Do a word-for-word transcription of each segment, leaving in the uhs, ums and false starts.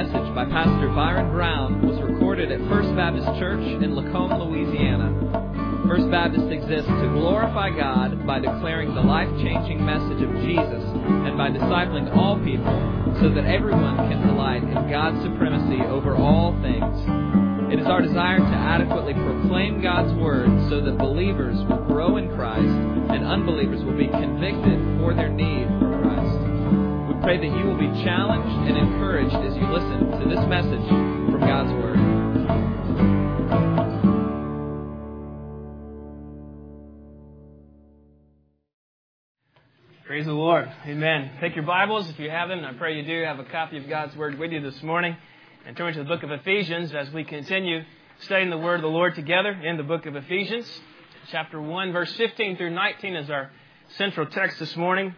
message by Pastor Byron Brown was recorded at First Baptist Church in Lacombe, Louisiana. First Baptist exists to glorify God by declaring the life-changing message of Jesus and by discipling all people so that everyone can delight in God's supremacy over all things. It is our desire to adequately proclaim God's Word so that believers will grow in Christ and unbelievers will be convicted for their need for Christ. We pray that you will be challenged and encouraged as you listen to this message from God's Word. Praise the Lord. Amen. Take your Bibles if you have them. I pray you do have a copy of God's Word with you this morning. And turn to the book of Ephesians as we continue studying the Word of the Lord together in the book of Ephesians. Chapter one, verse fifteen through nineteen is our central text this morning.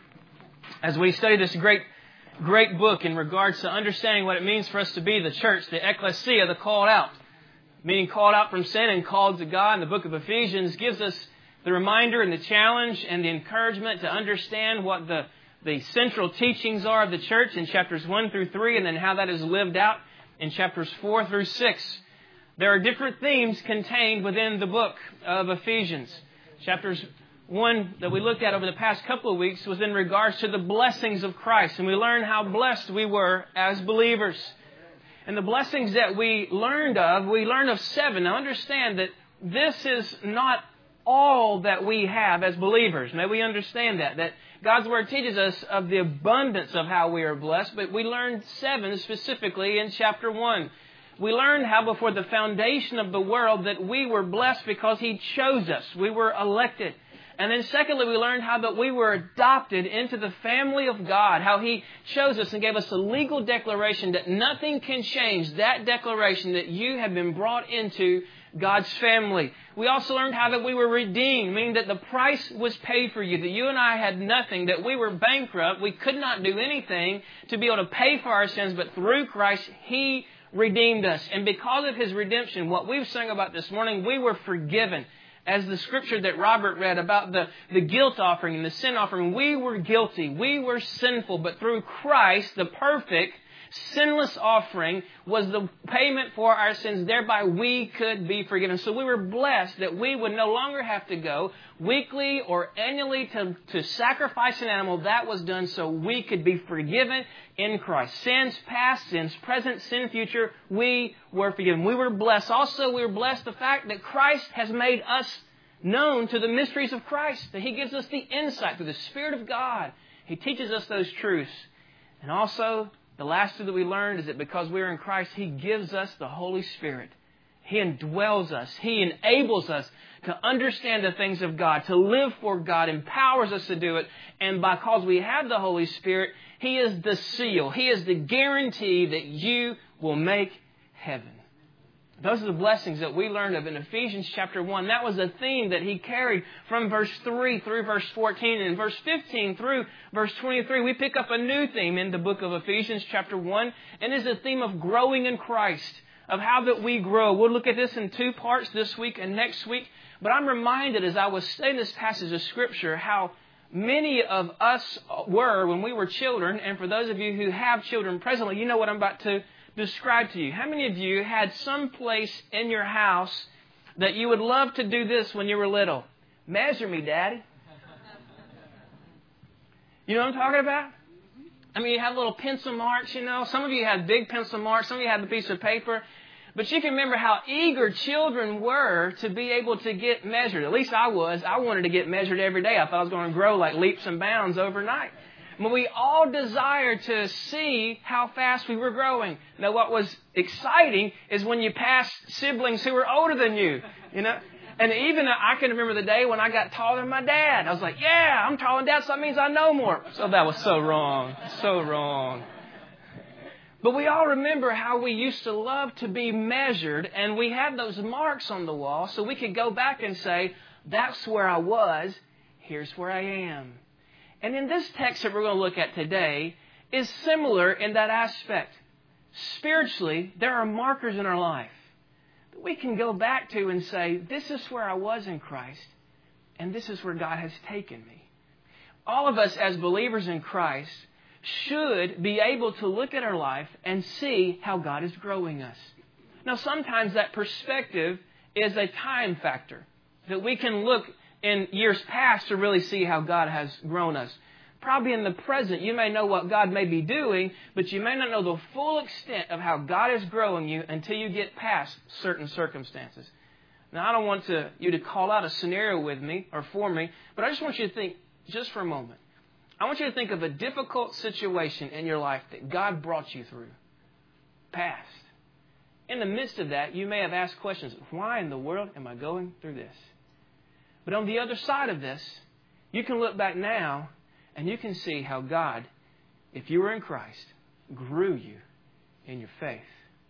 As we study this great, great book in regards to understanding what it means for us to be the church, the ecclesia, the called out, meaning called out from sin and called to God. And the book of Ephesians gives us the reminder and the challenge and the encouragement to understand what the, the central teachings are of the church in chapters one through three, and then how that is lived out in chapters four through six. There are different themes contained within the book of Ephesians. Chapters one that we looked at over the past couple of weeks was in regards to the blessings of Christ. And we learned how blessed we were as believers. And the blessings that we learned of, we learned of seven. Now understand that this is not all that we have as believers. May we understand that. That God's Word teaches us of the abundance of how we are blessed. But we learned seven specifically in chapter one. We learned how before the foundation of the world that we were blessed because He chose us. We were elected. And then secondly, we learned how that we were adopted into the family of God. How He chose us and gave us a legal declaration that nothing can change that declaration that you have been brought into God's family. We also learned how that we were redeemed, meaning that the price was paid for you, that you and I had nothing, that we were bankrupt. We could not do anything to be able to pay for our sins, but through Christ, He redeemed us. And because of His redemption, what we've sung about this morning, we were forgiven. As the scripture that Robert read about the, the guilt offering and the sin offering, we were guilty. We were sinful. But through Christ, the perfect, sinless offering was the payment for our sins. Thereby we could be forgiven. So we were blessed that we would no longer have to go weekly or annually to, to sacrifice an animal. That was done so we could be forgiven in Christ. Sins past, sins present, sin future, we were forgiven. We were blessed. Also, we were blessed the fact that Christ has made us known to the mysteries of Christ. That He gives us the insight through the Spirit of God. He teaches us those truths. And also, the last two that we learned is that because we are in Christ, He gives us the Holy Spirit. He indwells us. He enables us to understand the things of God, to live for God, empowers us to do it. And because we have the Holy Spirit, He is the seal. He is the guarantee that you will make heaven. Those are the blessings that we learned of in Ephesians chapter one. That was a theme that he carried from verse three through verse fourteen. And in verse fifteen through verse twenty-three, we pick up a new theme in the book of Ephesians chapter one. And it's a theme of growing in Christ, of how that we grow. We'll look at this in two parts this week and next week. But I'm reminded as I was studying this passage of Scripture how many of us were when we were children. And for those of you who have children presently, you know what I'm about to describe to you. How many of you had some place in your house that you would love to do this when you were little? Measure me, Daddy. You know what I'm talking about? I mean, you have little pencil marks, you know. Some of you had big pencil marks. Some of you had the piece of paper. But you can remember how eager children were to be able to get measured. At least I was. I wanted to get measured every day. I thought I was going to grow like leaps and bounds overnight. But we all desired to see how fast we were growing. Now, what was exciting is when you passed siblings who were older than you, you know. And even I can remember the day when I got taller than my dad. I was like, yeah, I'm taller than Dad, so that means I know more. So that was so wrong, so wrong. But we all remember how we used to love to be measured, and we had those marks on the wall so we could go back and say, that's where I was, here's where I am. And in this text that we're going to look at today is similar in that aspect. Spiritually, there are markers in our life that we can go back to and say, this is where I was in Christ, and this is where God has taken me. All of us as believers in Christ should be able to look at our life and see how God is growing us. Now, sometimes that perspective is a time factor, that we can look in years past to really see how God has grown us. Probably in the present, you may know what God may be doing, but you may not know the full extent of how God is growing you until you get past certain circumstances. Now, I don't want to, you to call out a scenario with me or for me, but I just want you to think just for a moment. I want you to think of a difficult situation in your life that God brought you through. Past. In the midst of that, you may have asked questions, why in the world am I going through this? But on the other side of this, you can look back now and you can see how God, if you were in Christ, grew you in your faith.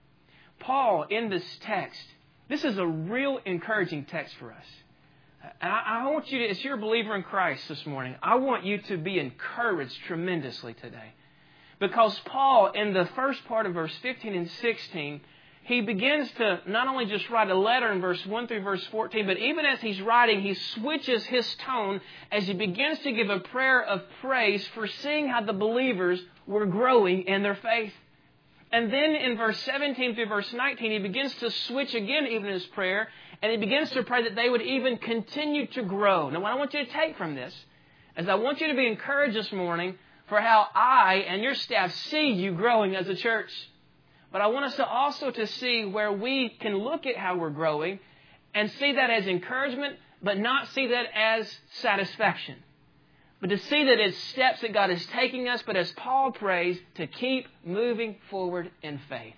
Paul, in this text, this is a real encouraging text for us. And I, I want you to, as you're a believer in Christ this morning, I want you to be encouraged tremendously today. Because Paul, in the first part of verse fifteen and sixteen, he begins to not only just write a letter in verse one through verse fourteen, but even as he's writing, he switches his tone as he begins to give a prayer of praise for seeing how the believers were growing in their faith. And then in verse seventeen through verse nineteen, he begins to switch again even in his prayer, and he begins to pray that they would even continue to grow. Now, what I want you to take from this is I want you to be encouraged this morning for how I and your staff see you growing as a church. But I want us to also to see where we can look at how we're growing and see that as encouragement, but not see that as satisfaction. But to see that it's steps that God is taking us, but as Paul prays, to keep moving forward in faith.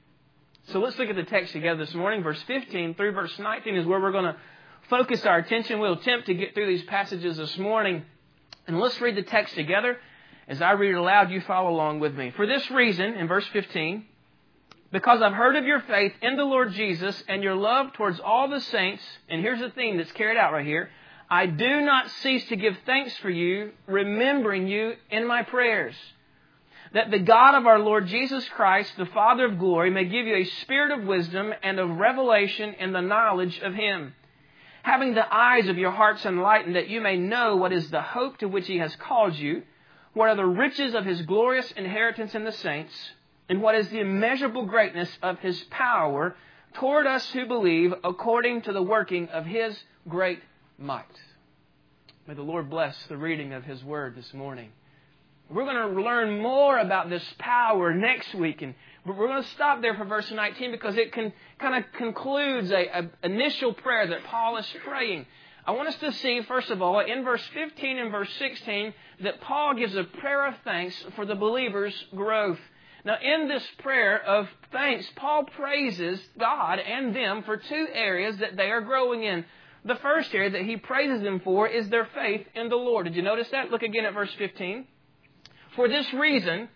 So let's look at the text together this morning. Verse fifteen through verse nineteen is where we're going to focus our attention. We'll attempt to get through these passages this morning. And let's read the text together. As I read it aloud, you follow along with me. For this reason, in verse fifteen, because I've heard of your faith in the Lord Jesus and your love towards all the saints, and here's the theme that's carried out right here, I do not cease to give thanks for you, remembering you in my prayers, that the God of our Lord Jesus Christ, the Father of glory, may give you a spirit of wisdom and of revelation in the knowledge of Him, having the eyes of your hearts enlightened, that you may know what is the hope to which He has called you, what are the riches of His glorious inheritance in the saints, and what is the immeasurable greatness of His power toward us who believe, according to the working of His great might. May the Lord bless the reading of His Word this morning. We're going to learn more about this power next week, and we're going to stop there for verse nineteen because it can kind of concludes a, a initial prayer that Paul is praying. I want us to see, first of all, in verse fifteen and verse sixteen, that Paul gives a prayer of thanks for the believer's growth. Now, in this prayer of thanks, Paul praises God and them for two areas that they are growing in. The first area that he praises them for is their faith in the Lord. Did you notice that? Look again at verse fifteen. For this reason,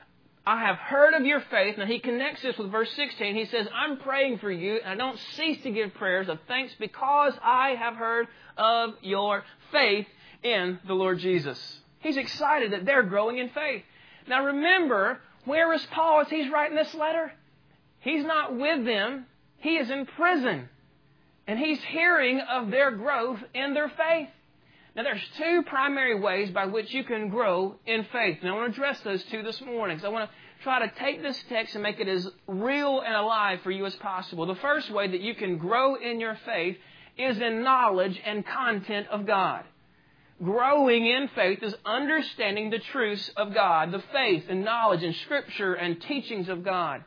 I have heard of your faith. Now, he connects this with verse sixteen. He says, I'm praying for you, and I don't cease to give prayers of thanks because I have heard of your faith in the Lord Jesus. He's excited that they're growing in faith. Now, remember, where is Paul as he's writing this letter? He's not with them. He is in prison. And he's hearing of their growth in their faith. Now, there's two primary ways by which you can grow in faith. And I want to address those two this morning. So I want to try to take this text and make it as real and alive for you as possible. The first way that you can grow in your faith is in knowledge and content of God. Growing in faith is understanding the truths of God, the faith and knowledge and Scripture and teachings of God.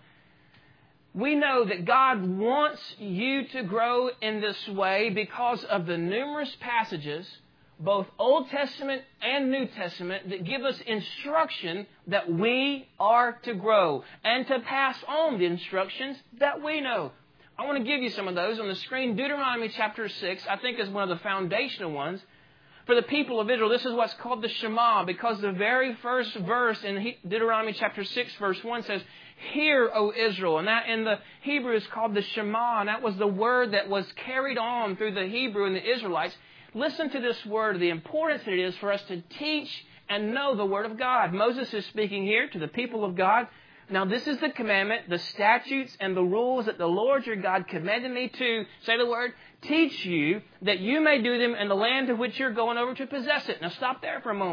We know that God wants you to grow in this way because of the numerous passages, both Old Testament and New Testament, that give us instruction that we are to grow and to pass on the instructions that we know. I want to give you some of those on the screen. Deuteronomy chapter six, I think, is one of the foundational ones. For the people of Israel, this is what's called the Shema, because the very first verse in Deuteronomy chapter six, verse one says, Hear, O Israel. And that in the Hebrew is called the Shema, and that was the word that was carried on through the Hebrew and the Israelites. Listen to this word, the importance that it is for us to teach and know the Word of God. Moses is speaking here to the people of God. Now this is the commandment, the statutes and the rules that the Lord your God commanded me to, say the word, teach you, that you may do them in the land to which you're going over to possess it. Now stop there for a moment.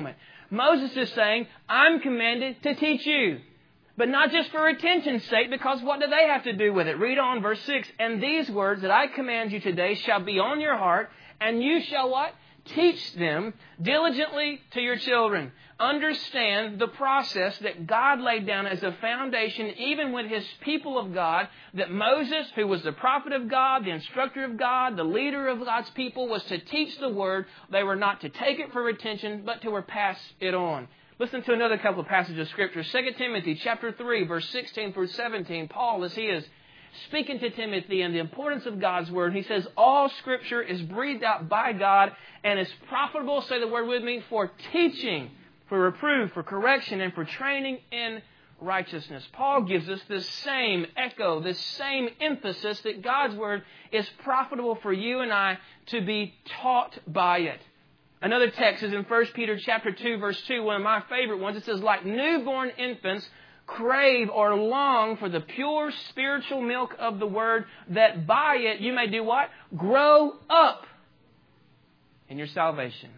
Moses is saying, I'm commanded to teach you. But not just for attention's sake, because what do they have to do with it? Read on, verse six. And these words that I command you today shall be on your heart, and you shall what? Teach them diligently to your children. Understand the process that God laid down as a foundation, even with His people of God, that Moses, who was the prophet of God, the instructor of God, the leader of God's people, was to teach the Word. They were not to take it for attention, but to pass it on. Listen to another couple of passages of Scripture. Second Timothy chapter three, verse sixteen through seventeen. Paul, as he is speaking to Timothy and the importance of God's Word, he says, all Scripture is breathed out by God and is profitable, say the word with me, for teaching, for reproof, for correction, and for training in righteousness. Paul gives us this same echo, this same emphasis that God's Word is profitable for you and I to be taught by it. Another text is in First Peter chapter two, verse two, one of my favorite ones. It says, like newborn infants, crave or long for the pure spiritual milk of the Word, that by it you may do what? Grow up in your salvation.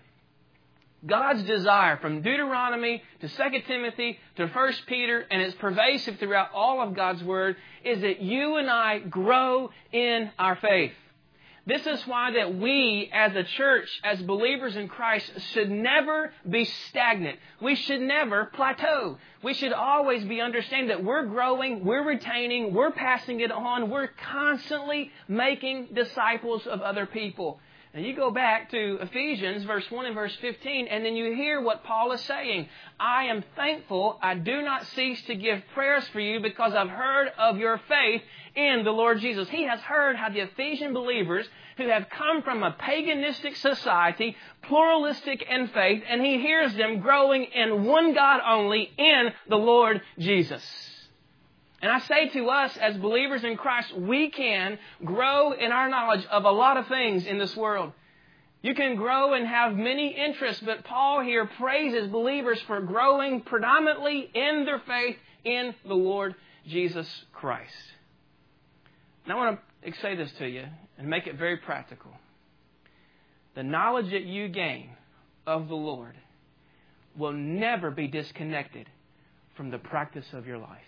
God's desire from Deuteronomy to Second Timothy to First Peter, and it's pervasive throughout all of God's Word, is that you and I grow in our faith. This is why that we as a church, as believers in Christ, should never be stagnant. We should never plateau. We should always be understanding that we're growing, we're retaining, we're passing it on, we're constantly making disciples of other people. Now you go back to Ephesians verse one and verse fifteen, and then you hear what Paul is saying. I am thankful, I do not cease to give prayers for you because I've heard of your faith in the Lord Jesus. He has heard how the Ephesian believers who have come from a paganistic society, pluralistic in faith, and he hears them growing in one God only, in the Lord Jesus. And I say to us as believers in Christ, we can grow in our knowledge of a lot of things in this world. You can grow and have many interests, but Paul here praises believers for growing predominantly in their faith in the Lord Jesus Christ. Now I want to say this to you and make it very practical. The knowledge that you gain of the Lord will never be disconnected from the practice of your life.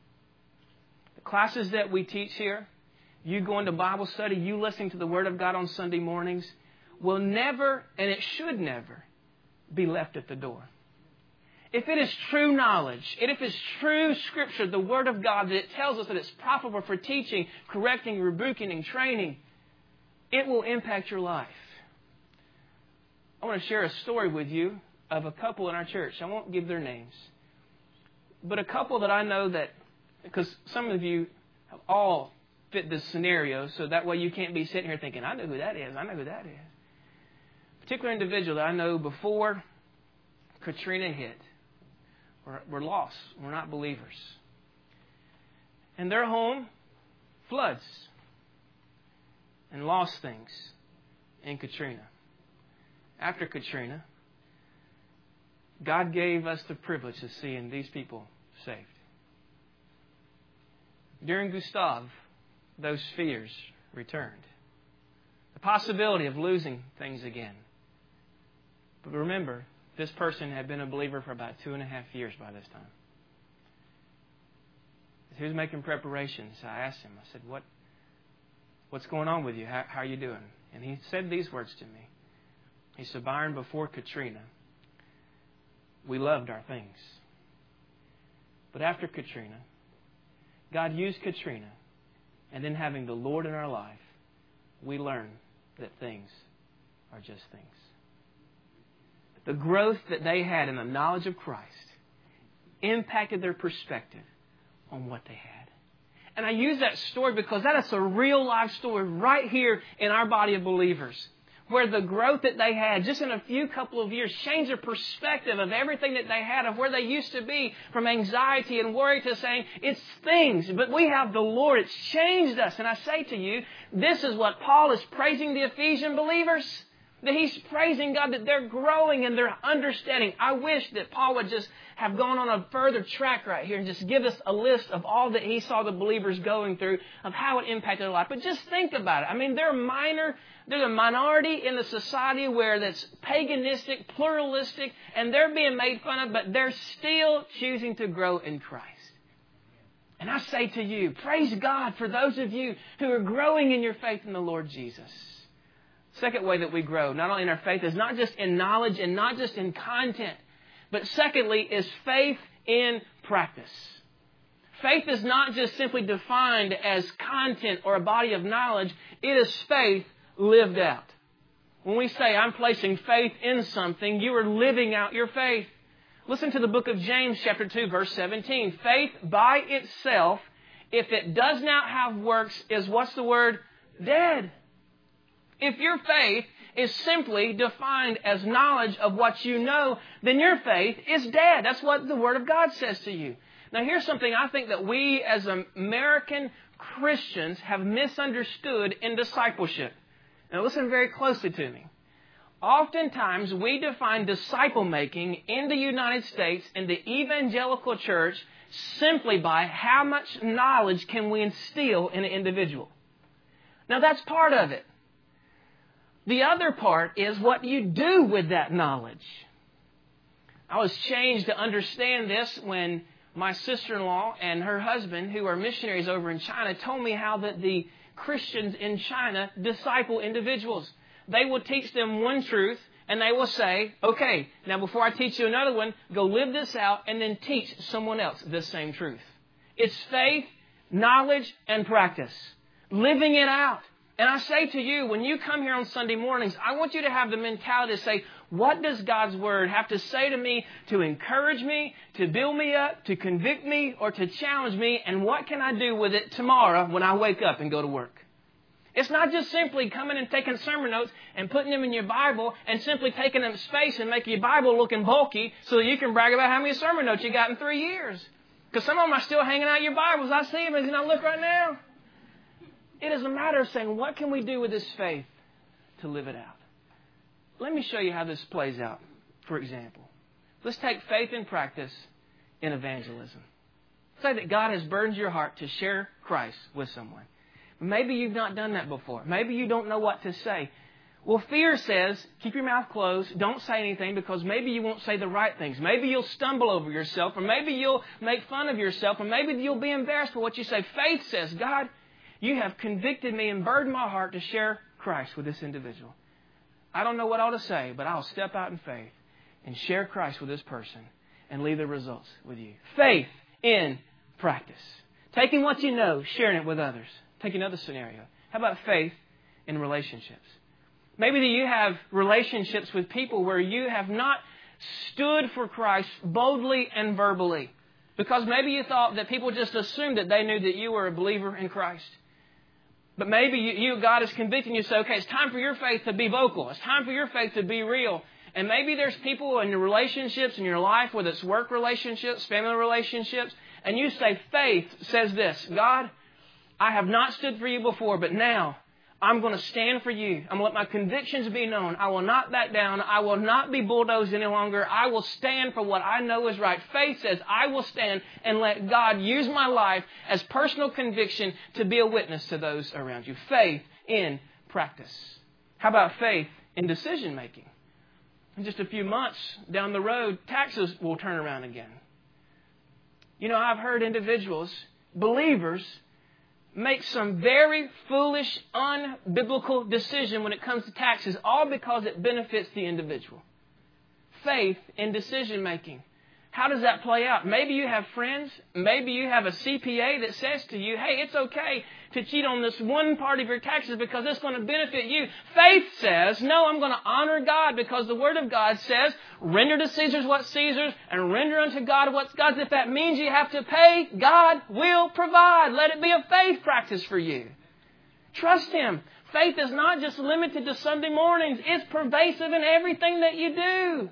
The classes that we teach here, you going to Bible study, you listening to the Word of God on Sunday mornings, will never, and it should never, be left at the door. If it is true knowledge, and if it's true Scripture, the Word of God, that it tells us that it's profitable for teaching, correcting, rebuking, and training, it will impact your life. I want to share a story with you of a couple in our church. I won't give their names. But a couple that I know that, because some of you have all fit this scenario, so that way you can't be sitting here thinking, I know who that is, I know who that is. A particular individual that I know before Katrina hit. We're, we're lost. We're not believers. And their home floods and lost things in Katrina. After Katrina, God gave us the privilege of seeing these people saved. During Gustav, those fears returned. The possibility of losing things again. But remember, this person had been a believer for about two and a half years by this time. As he was making preparations, I asked him, I said, what, what's going on with you? How, how are you doing? And he said these words to me. He said, Byron, before Katrina, we loved our things. But after Katrina, God used Katrina, and then having the Lord in our life, we learned that things are just things. The growth that they had in the knowledge of Christ impacted their perspective on what they had. And I use that story because that is a real life story right here in our body of believers, where the growth that they had just in a few couple of years changed their perspective of everything that they had, of where they used to be, from anxiety and worry to saying, it's things, but we have the Lord. It's changed us. And I say to you, this is what Paul is praising the Ephesian believers. That he's praising God, that they're growing in their understanding. I wish that Paul would just have gone on a further track right here and just give us a list of all that he saw the believers going through, of how it impacted their life. But just think about it. I mean, they're minor, they're the minority in the society where that's paganistic, pluralistic, and they're being made fun of, but they're still choosing to grow in Christ. And I say to you, praise God for those of you who are growing in your faith in the Lord Jesus. Second way that we grow, not only in our faith, is not just in knowledge and not just in content, but secondly is faith in practice. Faith is not just simply defined as content or a body of knowledge. It is faith lived out. When we say, I'm placing faith in something, you are living out your faith. Listen to the book of James chapter two, verse seventeen. Faith by itself, if it does not have works, is what's the word? Dead. If your faith is simply defined as knowledge of what you know, then your faith is dead. That's what the Word of God says to you. Now here's something I think that we as American Christians have misunderstood in discipleship. Now listen very closely to me. Oftentimes we define disciple making in the United States, in the evangelical church, simply by how much knowledge can we instill in an individual. Now that's part of it. The other part is what you do with that knowledge. I was changed to understand this when my sister-in-law and her husband, who are missionaries over in China, told me how that the Christians in China disciple individuals. They will teach them one truth and they will say, okay, now before I teach you another one, go live this out and then teach someone else this same truth. It's faith, knowledge, and practice. Living it out. And I say to you, when you come here on Sunday mornings, I want you to have the mentality to say, what does God's Word have to say to me to encourage me, to build me up, to convict me, or to challenge me, and what can I do with it tomorrow when I wake up and go to work? It's not just simply coming and taking sermon notes and putting them in your Bible and simply taking up space and making your Bible looking bulky so that you can brag about how many sermon notes you got in three years. Because some of them are still hanging out your Bibles. I see them as I look right now. It is a matter of saying, what can we do with this faith to live it out? Let me show you how this plays out, for example. Let's take faith in practice in evangelism. Say that God has burdened your heart to share Christ with someone. Maybe you've not done that before. Maybe you don't know what to say. Well, fear says, keep your mouth closed, don't say anything, because maybe you won't say the right things. Maybe you'll stumble over yourself, or maybe you'll make fun of yourself, or maybe you'll be embarrassed for what you say. Faith says, God, you have convicted me and burdened my heart to share Christ with this individual. I don't know what I ought to say, but I'll step out in faith and share Christ with this person and leave the results with you. Faith in practice. Taking what you know, sharing it with others. Take another scenario. How about faith in relationships? Maybe that you have relationships with people where you have not stood for Christ boldly and verbally. Because maybe you thought that people just assumed that they knew that you were a believer in Christ. But maybe you, you, God is convicting you to say, okay, it's time for your faith to be vocal. It's time for your faith to be real. And maybe there's people in your relationships, in your life, whether it's work relationships, family relationships, and you say, faith says this, God, I have not stood for you before, but now I'm going to stand for you. I'm going to let my convictions be known. I will not back down. I will not be bulldozed any longer. I will stand for what I know is right. Faith says I will stand and let God use my life as personal conviction to be a witness to those around you. Faith in practice. How about faith in decision making? In just a few months down the road, taxes will turn around again. You know, I've heard individuals, believers, make some very foolish, unbiblical decision when it comes to taxes, all because it benefits the individual. Faith in decision making. How does that play out? Maybe you have friends, maybe you have a C P A that says to you, hey, it's okay to cheat on this one part of your taxes because it's going to benefit you. Faith says, no, I'm going to honor God because the Word of God says, render to Caesar's what's Caesar's and render unto God what's God's. If that means you have to pay, God will provide. Let it be a faith practice for you. Trust Him. Faith is not just limited to Sunday mornings. It's pervasive in everything that you do.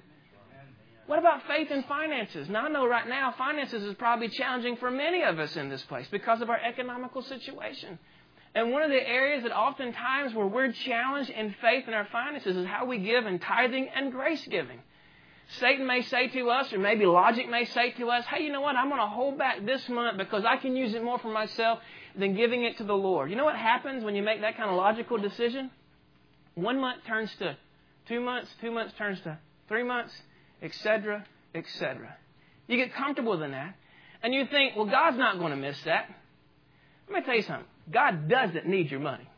What about faith in finances? Now, I know right now finances is probably challenging for many of us in this place because of our economical situation. And one of the areas that oftentimes where we're challenged in faith and our finances is how we give in tithing and grace giving. Satan may say to us, or maybe logic may say to us, hey, you know what? I'm going to hold back this month because I can use it more for myself than giving it to the Lord. You know what happens when you make that kind of logical decision? One month turns to two months, two months turns to three months, et cetera, et cetera. You get comfortable in that, and you think, well, God's not going to miss that. Let me tell you something. God doesn't need your money.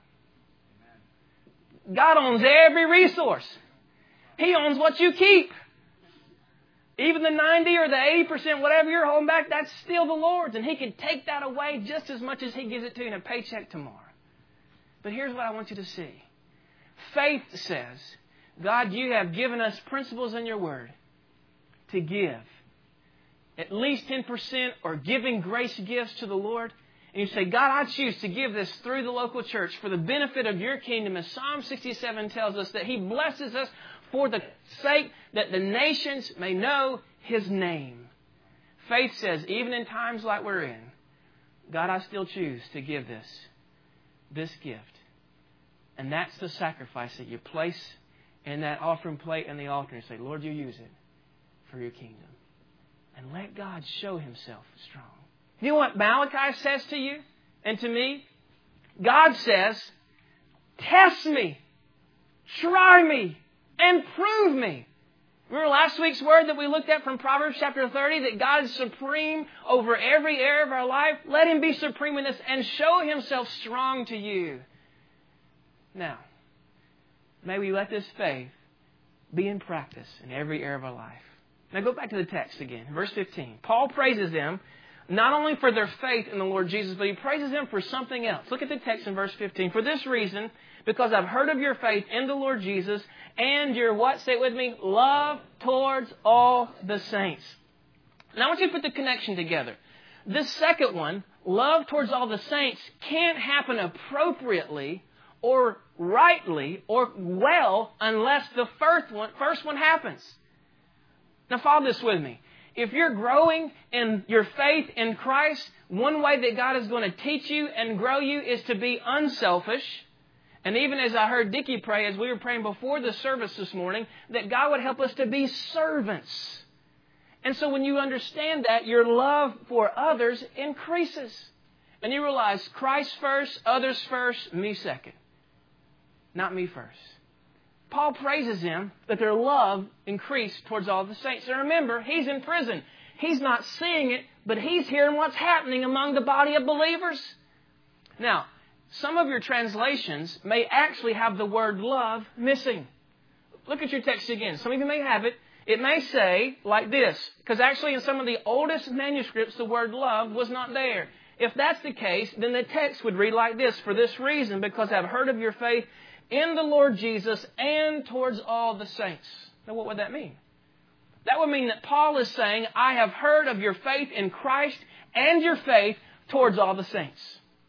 God owns every resource. He owns what you keep. Even the ninety or the eighty percent, whatever you're holding back, that's still the Lord's. And He can take that away just as much as He gives it to you in a paycheck tomorrow. But here's what I want you to see. Faith says, God, you have given us principles in your word to give at least ten percent or giving grace gifts to the Lord. And you say, God, I choose to give this through the local church for the benefit of your kingdom. As Psalm sixty-seven tells us that He blesses us for the sake that the nations may know His name. Faith says, even in times like we're in, God, I still choose to give this, this gift. And that's the sacrifice that you place in that offering plate and the altar and say, Lord, you use it for your kingdom. And let God show Himself strong. You know what Malachi says to you and to me? God says, test me, try me, and prove me. Remember last week's word that we looked at from Proverbs chapter thirty, that God is supreme over every area of our life? Let Him be supreme in this and show Himself strong to you. Now, may we let this faith be in practice in every area of our life. Now go back to the text again, verse fifteen. Paul praises them not only for their faith in the Lord Jesus, but he praises them for something else. Look at the text in verse fifteen. For this reason, because I've heard of your faith in the Lord Jesus and your, what? Say it with me, love towards all the saints. Now I want you to put the connection together. This second one, love towards all the saints, can't happen appropriately or rightly or well unless the first one, first one happens. Now follow this with me. If you're growing in your faith in Christ, one way that God is going to teach you and grow you is to be unselfish. And even as I heard Dickie pray, as we were praying before the service this morning, that God would help us to be servants. And so when you understand that, your love for others increases. And you realize Christ first, others first, me second. Not me first. Paul praises them that their love increased towards all the saints. And remember, he's in prison. He's not seeing it, but he's hearing what's happening among the body of believers. Now, some of your translations may actually have the word love missing. Look at your text again. Some of you may have it. It may say like this, because actually in some of the oldest manuscripts, the word love was not there. If that's the case, then the text would read like this: for this reason, because I've heard of your faith in the Lord Jesus and towards all the saints. Now, what would that mean? That would mean that Paul is saying, I have heard of your faith in Christ and your faith towards all the saints.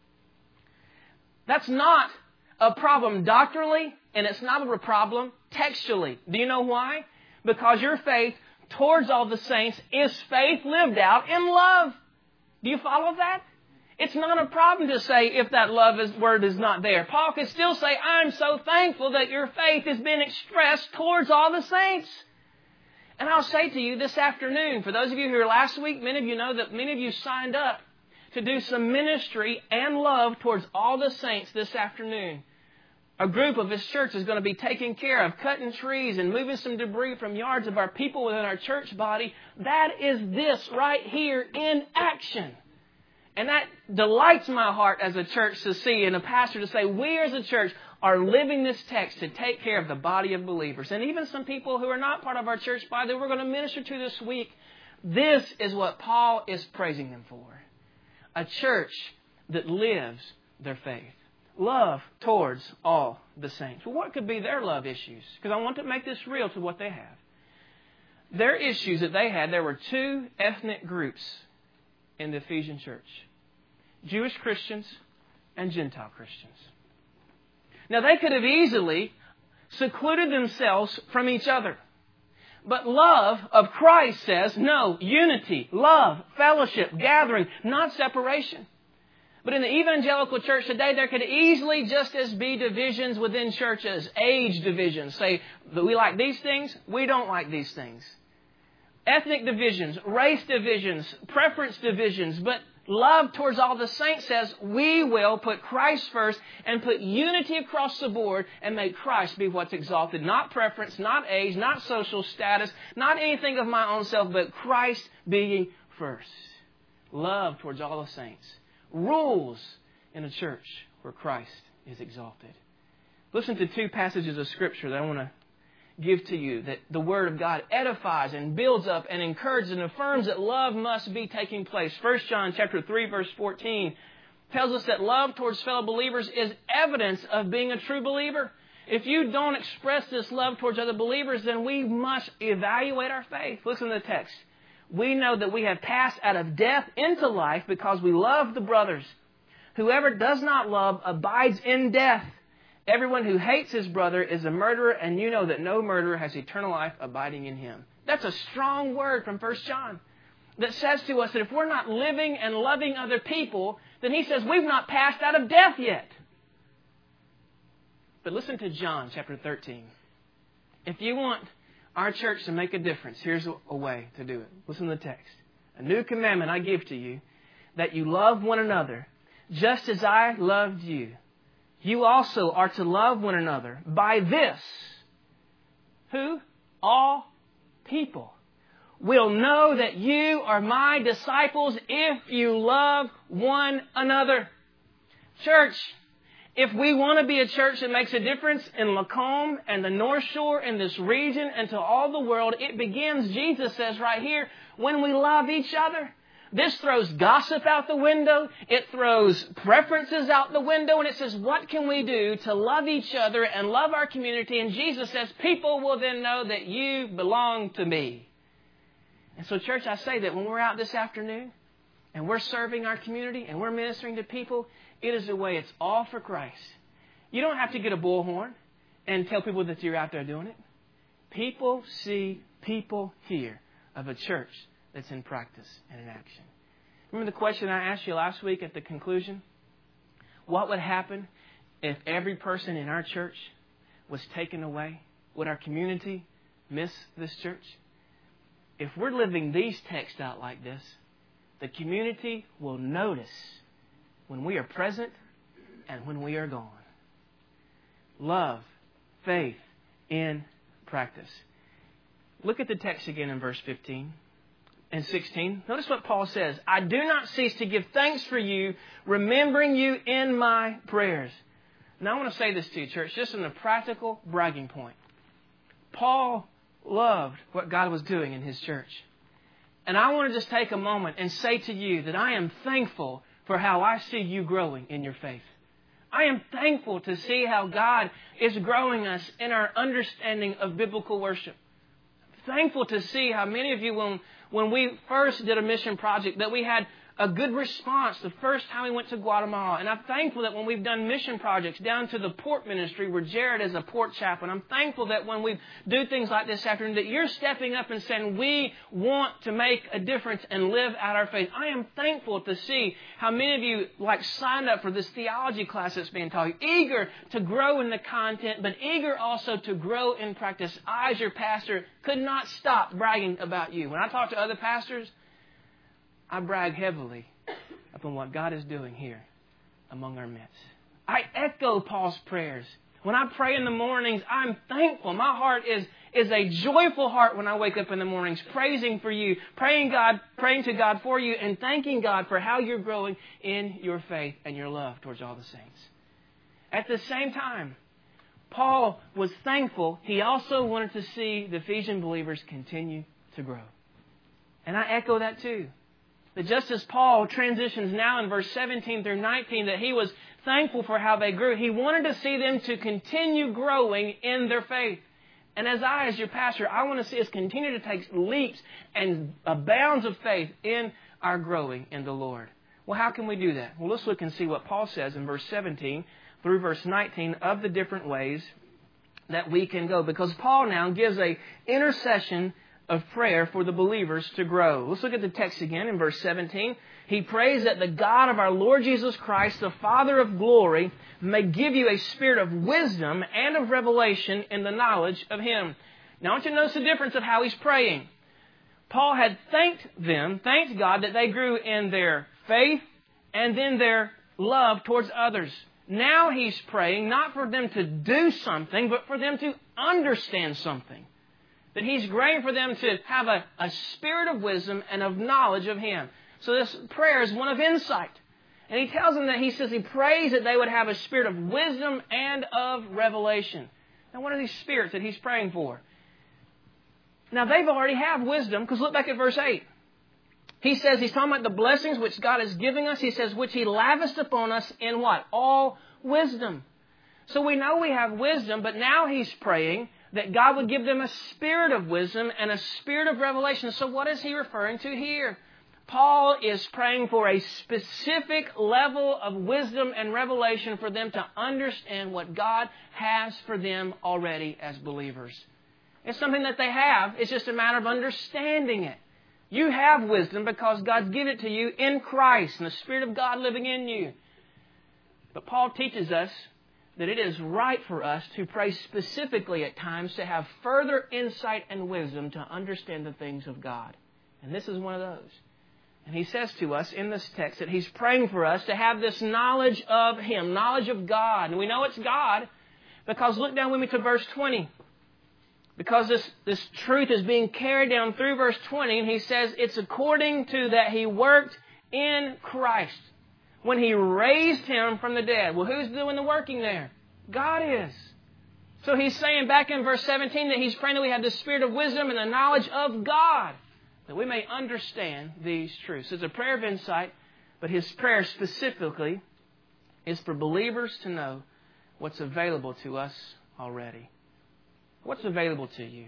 That's not a problem doctrinally, and it's not a problem textually. Do you know why? Because your faith towards all the saints is faith lived out in love. Do you follow that? It's not a problem to say if that love is, word is not there. Paul can still say, I'm so thankful that your faith has been expressed towards all the saints. And I'll say to you this afternoon, for those of you who were last week, many of you know that many of you signed up to do some ministry and love towards all the saints this afternoon. A group of this church is going to be taking care of cutting trees and moving some debris from yards of our people within our church body. That is this right here in action. And that delights my heart as a church to see, and a pastor to say, we as a church are living this text to take care of the body of believers. And even some people who are not part of our church body that we're going to minister to this week, this is what Paul is praising them for. A church that lives their faith. Love towards all the saints. Well, what could be their love issues? Because I want to make this real to what they have. Their issues that they had, there were two ethnic groups in the Ephesian church: Jewish Christians and Gentile Christians. Now, they could have easily secluded themselves from each other. But love of Christ says, no, unity, love, fellowship, gathering, not separation. But in the evangelical church today, there could easily just as be divisions within churches, age divisions. Say, we like these things, we don't like these things. Ethnic divisions, race divisions, preference divisions. But love towards all the saints says we will put Christ first and put unity across the board and make Christ be what's exalted. Not preference, not age, not social status, not anything of my own self, but Christ being first. Love towards all the saints. Rules in a church where Christ is exalted. Listen to two passages of Scripture that I want to give to you, that the Word of God edifies and builds up and encourages and affirms that love must be taking place. First John chapter three, verse fourteen tells us that love towards fellow believers is evidence of being a true believer. If you don't express this love towards other believers, then we must evaluate our faith. Listen to the text. We know that we have passed out of death into life because we love the brothers. Whoever does not love abides in death. Everyone who hates his brother is a murderer, and you know that no murderer has eternal life abiding in him. That's a strong word from First John that says to us that if we're not living and loving other people, then he says we've not passed out of death yet. But listen to John chapter thirteen. If you want our church to make a difference, here's a way to do it. Listen to the text. A new commandment I give to you, that you love one another, just as I loved you. You also are to love one another. By this, who? All people will know that you are my disciples if you love one another. Church, if we want to be a church that makes a difference in Lacombe and the North Shore and this region and to all the world, it begins, Jesus says right here, when we love each other. This throws gossip out the window. It throws preferences out the window. And it says, what can we do to love each other and love our community? And Jesus says, people will then know that you belong to me. And so, church, I say that when we're out this afternoon and we're serving our community and we're ministering to people, it is a way it's all for Christ. You don't have to get a bullhorn and tell people that you're out there doing it. People see, people hear of a church that's in practice and in action. Remember the question I asked you last week at the conclusion? What would happen if every person in our church was taken away? Would our community miss this church? If we're living these texts out like this, the community will notice when we are present and when we are gone. Love, faith in practice. Look at the text again in verse fifteen. And sixteen, notice what Paul says. I do not cease to give thanks for you, remembering you in my prayers. Now I want to say this to you, church, just in a practical bragging point. Paul loved what God was doing in his church. And I want to just take a moment and say to you that I am thankful for how I see you growing in your faith. I am thankful to see how God is growing us in our understanding of biblical worship. Thankful to see how many of you, when When we first did a mission project, that we had a good response the first time we went to Guatemala. And I'm thankful that when we've done mission projects down to the port ministry where Jared is a port chaplain, I'm thankful that when we do things like this afternoon, that you're stepping up and saying, we want to make a difference and live out our faith. I am thankful to see how many of you like signed up for this theology class that's being taught, eager to grow in the content, but eager also to grow in practice. I, as your pastor, could not stop bragging about you. When I talk to other pastors, I brag heavily upon what God is doing here among our midst. I echo Paul's prayers. When I pray in the mornings, I'm thankful. My heart is, is a joyful heart when I wake up in the mornings, praising for you, praying God, praying to God for you, and thanking God for how you're growing in your faith and your love towards all the saints. At the same time, Paul was thankful. He also wanted to see the Ephesian believers continue to grow. And I echo that too. That just as Paul transitions now in verse seventeen through nineteen, that he was thankful for how they grew, he wanted to see them to continue growing in their faith. And as I, as your pastor, I want to see us continue to take leaps and bounds of faith in our growing in the Lord. Well, how can we do that? Well, let's look and see what Paul says in verse seventeen through verse nineteen of the different ways that we can go. Because Paul now gives a intercession of prayer for the believers to grow. Let's look at the text again in verse seventeen. He prays that the God of our Lord Jesus Christ, the Father of glory, may give you a spirit of wisdom and of revelation in the knowledge of Him. Now I want you to notice the difference of how he's praying. Paul had thanked them, thanked God that they grew in their faith and then their love towards others. Now he's praying not for them to do something, but for them to understand something. That he's praying for them to have a, a spirit of wisdom and of knowledge of Him. So this prayer is one of insight. And he tells them that he says he prays that they would have a spirit of wisdom and of revelation. Now what are these spirits that he's praying for? Now they've already have wisdom, because look back at verse eight. He says, he's talking about the blessings which God is giving us. He says, which He lavished upon us in what? All wisdom. So we know we have wisdom, but now he's praying that God would give them a spirit of wisdom and a spirit of revelation. So what is he referring to here? Paul is praying for a specific level of wisdom and revelation for them to understand what God has for them already as believers. It's something that they have. It's just a matter of understanding it. You have wisdom because God's given it to you in Christ and the Spirit of God living in you. But Paul teaches us that it is right for us to pray specifically at times to have further insight and wisdom to understand the things of God. And this is one of those. And he says to us in this text that he's praying for us to have this knowledge of Him, knowledge of God. And we know it's God because look down with me to verse twenty. Because this, this truth is being carried down through verse twenty, and he says it's according to that He worked in Christ when He raised Him from the dead. Well, who's doing the working there? God is. So he's saying back in verse seventeen that he's praying that we have the spirit of wisdom and the knowledge of God, that we may understand these truths. It's a prayer of insight, but his prayer specifically is for believers to know what's available to us already. What's available to you?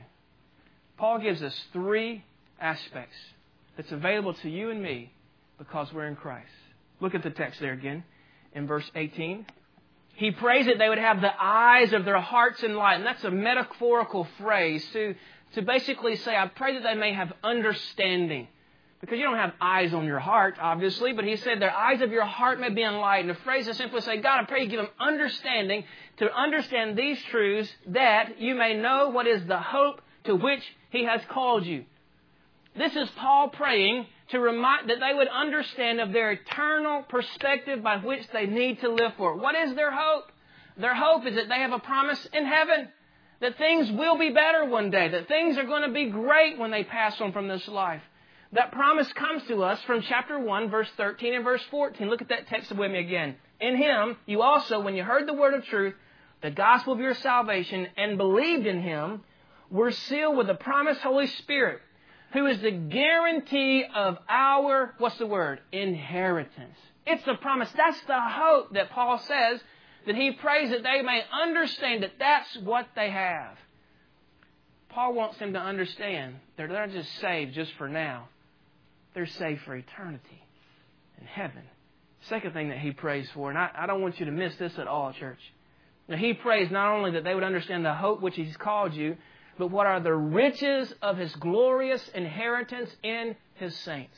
Paul gives us three aspects that's available to you and me because we're in Christ. Look at the text there again in verse eighteen. He prays that they would have the eyes of their hearts enlightened. That's a metaphorical phrase to, to basically say, I pray that they may have understanding. Because you don't have eyes on your heart, obviously, but he said their eyes of your heart may be enlightened. The phrase is simply say, God, I pray you give them understanding to understand these truths that you may know what is the hope to which He has called you. This is Paul praying to remind that they would understand of their eternal perspective by which they need to live for. What is their hope? Their hope is that they have a promise in heaven, that things will be better one day, that things are going to be great when they pass on from this life. That promise comes to us from chapter one, verse thirteen and verse fourteen. Look at that text with me again. In Him, you also, when you heard the word of truth, the gospel of your salvation, and believed in Him, were sealed with the promised Holy Spirit, who is the guarantee of our, what's the word? Inheritance. It's the promise. That's the hope that Paul says that he prays that they may understand that that's what they have. Paul wants them to understand that they're not just saved just for now. They're saved for eternity in heaven. Second thing that he prays for, and I, I don't want you to miss this at all, church. Now, he prays not only that they would understand the hope which He's called you, but what are the riches of His glorious inheritance in His saints.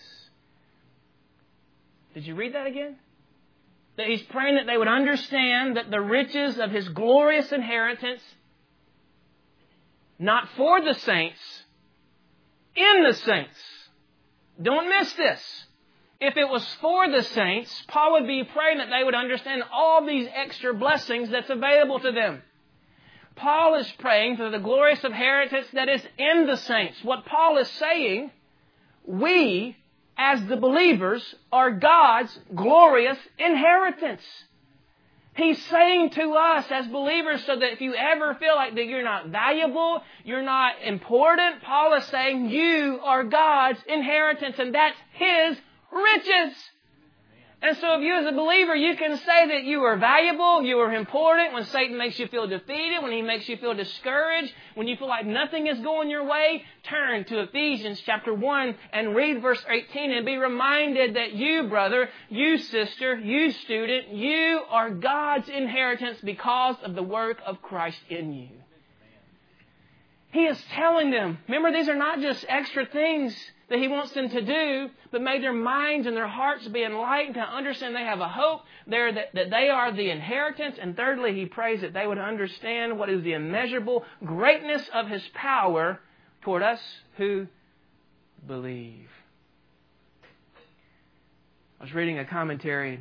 Did you read that again? That he's praying that they would understand that the riches of His glorious inheritance, not for the saints, in the saints. Don't miss this. If it was for the saints, Paul would be praying that they would understand all these extra blessings that's available to them. Paul is praying for the glorious inheritance that is in the saints. What Paul is saying, we, as the believers, are God's glorious inheritance. He's saying to us as believers so that if you ever feel like that you're not valuable, you're not important, Paul is saying you are God's inheritance and that's His riches. And so if you as a believer, you can say that you are valuable, you are important when Satan makes you feel defeated, when he makes you feel discouraged, when you feel like nothing is going your way, turn to Ephesians chapter one and read verse eighteen and be reminded that you, brother, you, sister, you, student, you are God's inheritance because of the work of Christ in you. He is telling them, remember, these are not just extra things that He wants them to do, but may their minds and their hearts be enlightened to understand they have a hope there, that, that they are the inheritance. And thirdly, He prays that they would understand what is the immeasurable greatness of His power toward us who believe. I was reading a commentary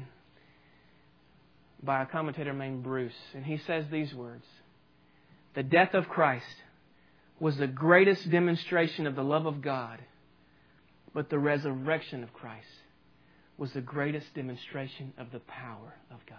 by a commentator named Bruce, and he says these words: "The death of Christ was the greatest demonstration of the love of God, but the resurrection of Christ was the greatest demonstration of the power of God."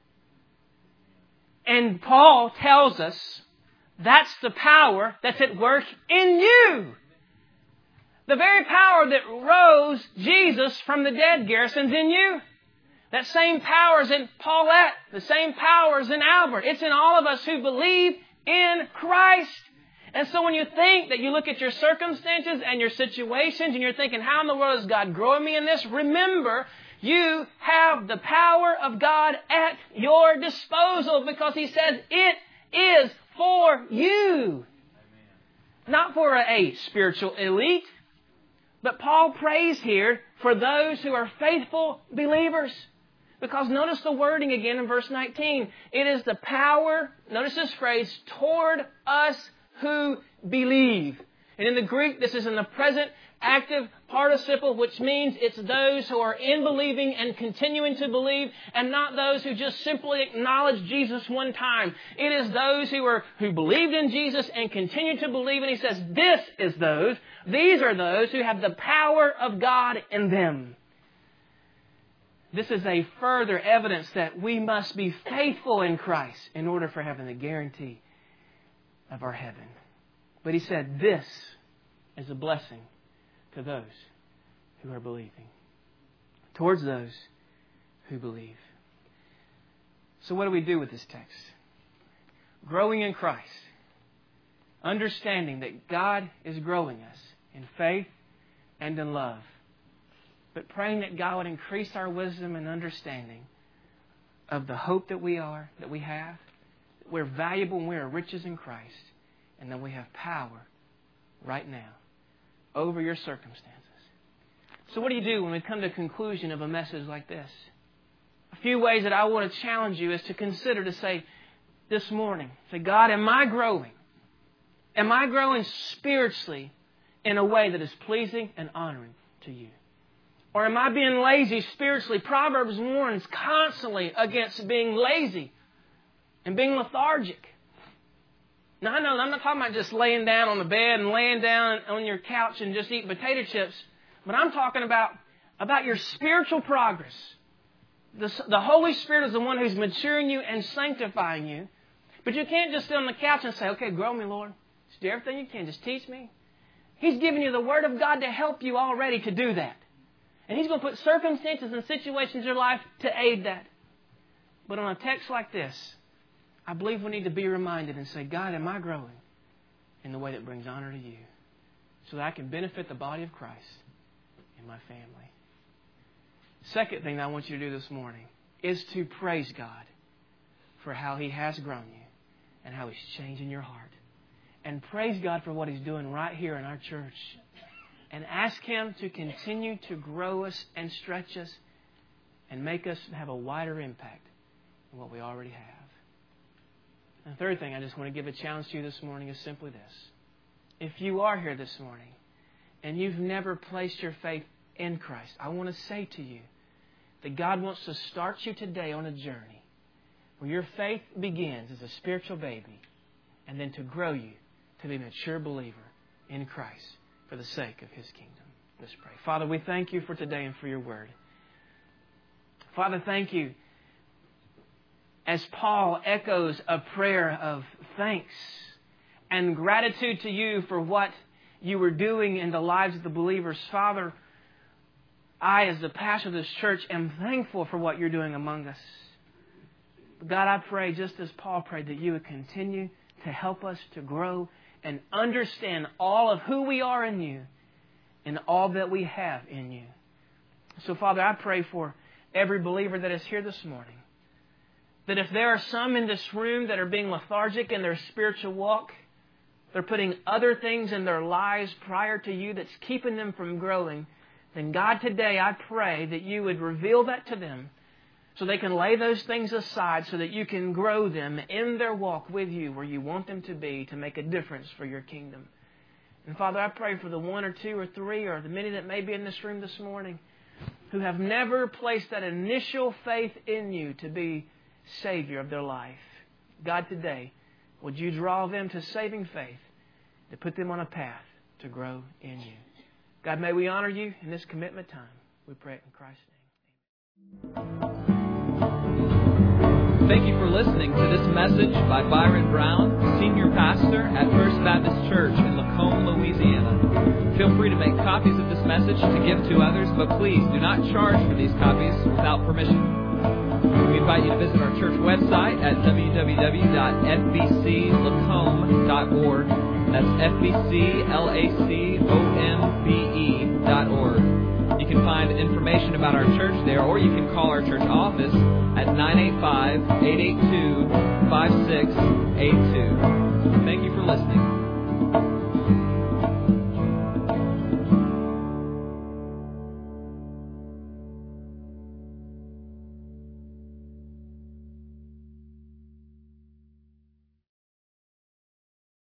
And Paul tells us that's the power that's at work in you. The very power that rose Jesus from the dead, Garrison's in you. That same power is in Paulette. The same power is in Albert. It's in all of us who believe in Christ. And so when you think that you look at your circumstances and your situations and you're thinking, how in the world is God growing me in this? Remember, you have the power of God at your disposal, because He says it is for you. Not for a spiritual elite. But Paul prays here for those who are faithful believers. Because notice the wording again in verse nineteen. It is the power, notice this phrase, toward us who believe. And in the Greek, this is in the present active participle, which means it's those who are in believing and continuing to believe, and not those who just simply acknowledge Jesus one time. It is those who are who believed in Jesus and continue to believe. And he says, this is those, these are those who have the power of God in them. This is a further evidence that we must be faithful in Christ in order for having the guarantee of our heaven. But he said, this is a blessing to those who are believing. Towards those who believe. So what do we do with this text? Growing in Christ. Understanding that God is growing us in faith and in love. But praying that God would increase our wisdom and understanding of the hope that we are, that we have. That we're valuable and we are riches in Christ. And that we have power right now over your circumstances. So what do you do when we come to the conclusion of a message like this? A few ways that I want to challenge you is to consider, to say this morning, say, God, am I growing? Am I growing spiritually in a way that is pleasing and honoring to you? Or am I being lazy spiritually? Proverbs warns constantly against being lazy and being lethargic. Now, I know I'm not talking about just laying down on the bed and laying down on your couch and just eating potato chips. But I'm talking about, about your spiritual progress. The, the Holy Spirit is the one who's maturing you and sanctifying you. But you can't just sit on the couch and say, okay, grow me, Lord. Just do everything you can. Just teach me. He's given you the Word of God to help you already to do that. And He's going to put circumstances and situations in your life to aid that. But on a text like this, I believe we need to be reminded and say, God, am I growing in the way that brings honor to you so that I can benefit the body of Christ and my family? Second thing that I want you to do this morning is to praise God for how He has grown you and how He's changing your heart. And praise God for what He's doing right here in our church. And ask Him to continue to grow us and stretch us and make us have a wider impact than what we already have. And the third thing I just want to give a challenge to you this morning is simply this. If you are here this morning and you've never placed your faith in Christ, I want to say to you that God wants to start you today on a journey where your faith begins as a spiritual baby and then to grow you to be a mature believer in Christ for the sake of His kingdom. Let's pray. Father, we thank you for today and for your word. Father, thank you. As Paul echoes a prayer of thanks and gratitude to you for what you were doing in the lives of the believers, Father, I, as the pastor of this church, am thankful for what you're doing among us. God, I pray, just as Paul prayed, that you would continue to help us to grow and understand all of who we are in you and all that we have in you. So, Father, I pray for every believer that is here this morning, that if there are some in this room that are being lethargic in their spiritual walk, they're putting other things in their lives prior to you that's keeping them from growing, then God, today I pray that you would reveal that to them so they can lay those things aside so that you can grow them in their walk with you where you want them to be to make a difference for your kingdom. And Father, I pray for the one or two or three or the many that may be in this room this morning who have never placed that initial faith in you to be Savior of their life. God, today, would you draw them to saving faith to put them on a path to grow in you? God, may we honor you in this commitment time. We pray it in Christ's name. Thank you for listening to this message by Byron Brown, Senior Pastor at First Baptist Church in Lacombe, Louisiana. Feel free to make copies of this message to give to others, but please do not charge for these copies without permission. We invite you to visit our church website at w w w dot f b c lacombe dot org. That's F B C L A C O M B E dot org. You can find information about our church there, or you can call our church office at nine eight five, eight eight two, five six eight two. Thank you for listening.